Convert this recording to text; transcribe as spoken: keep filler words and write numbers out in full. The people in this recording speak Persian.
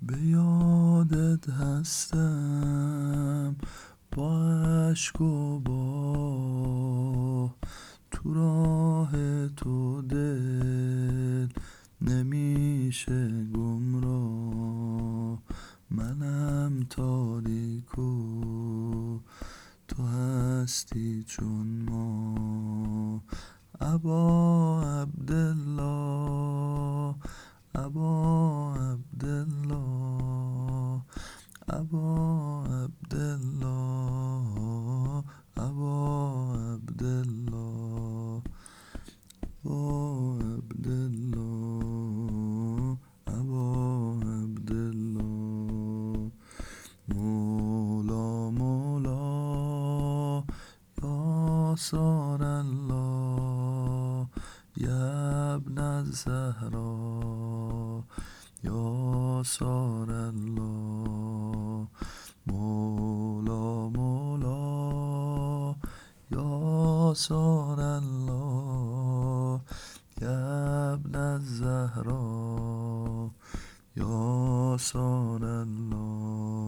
به یادت هستم با عشق و با تو راه تو دل نمیشه گمراه. منم تاریک و تو هستی چون ما. ابا عبدالله ابا عبدالله ابا عبدالله ابا عبدالله ابا عبدالله ابا عبدالله. مولا مولا یا سار الله یا ابن الزهرا یا سار الله. مولا مولا یا سار الله یا ابن الزهرا یا سار الله.